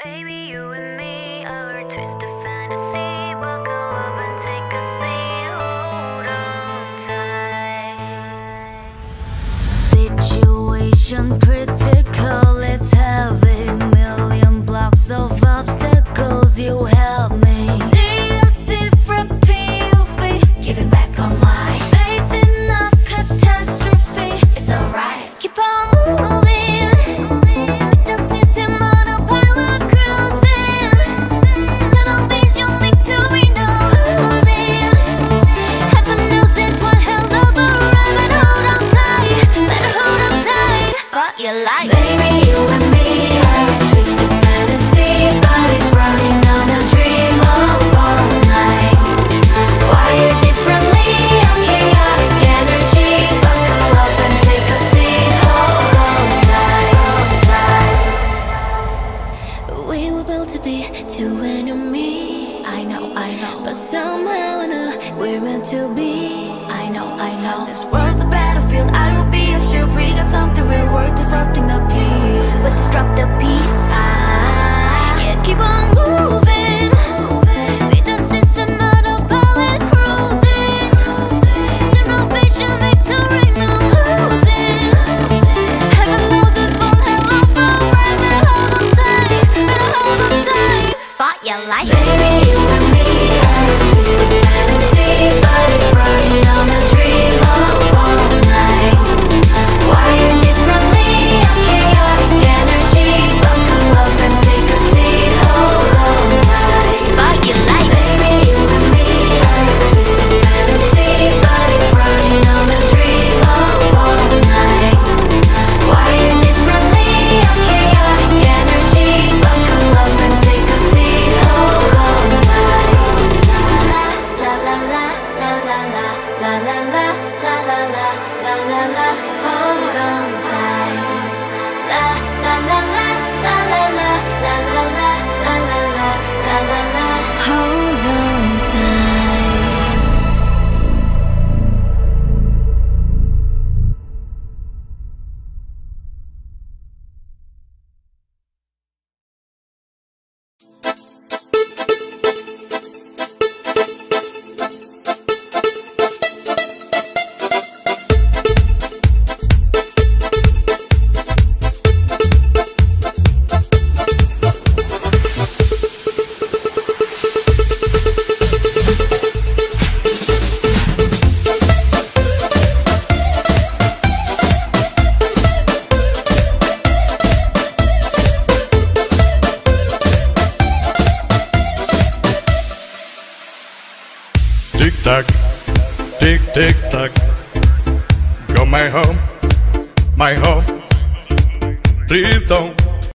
Baby, you and me are a twist of fantasy. Buckle up and take a seat. Hold on tight. Situation critical, let's have it. Million blocks of obstacles, you help me. See a different POV, giving back on my faith in a catastrophe. It's alright, keep on moving. You like baby, you and me are a twisted fantasy. Bodies running on a dream of all night. Wired differently, a chaotic energy. Buckle up and take a seat. Hold on tight. We were built to be two enemies. I know, but somehow I know we're meant to be. I know. This world's a battlefield, I will be a shield. We got something we're worth disrupting the peace. But disrupt the peace, yeah, keep on moving. With the system autopilot cruising. Tunnel vision, victory, no losing. Heaven knows this one hell of a ride. Better hold on tight. Fought your life. Baby, you and me are a twisted fantasy. Bodies running on a dream of all night. Wired differently, a chaotic energy. Buckle up and take a seat. Hold on tight. Fight your life. Baby, you and me are a twisted fantasy. Bodies running on a dream of all night. Wired differently, a chaotic energy. Buckle up and take a seat. Hold on tight. La la la la la la la la la la la la la la la. Hold on tight. La la la la la la la la la la la la la la la. Hold on tight. Tick tock, tick tick tock. Go my home, my home. Please don't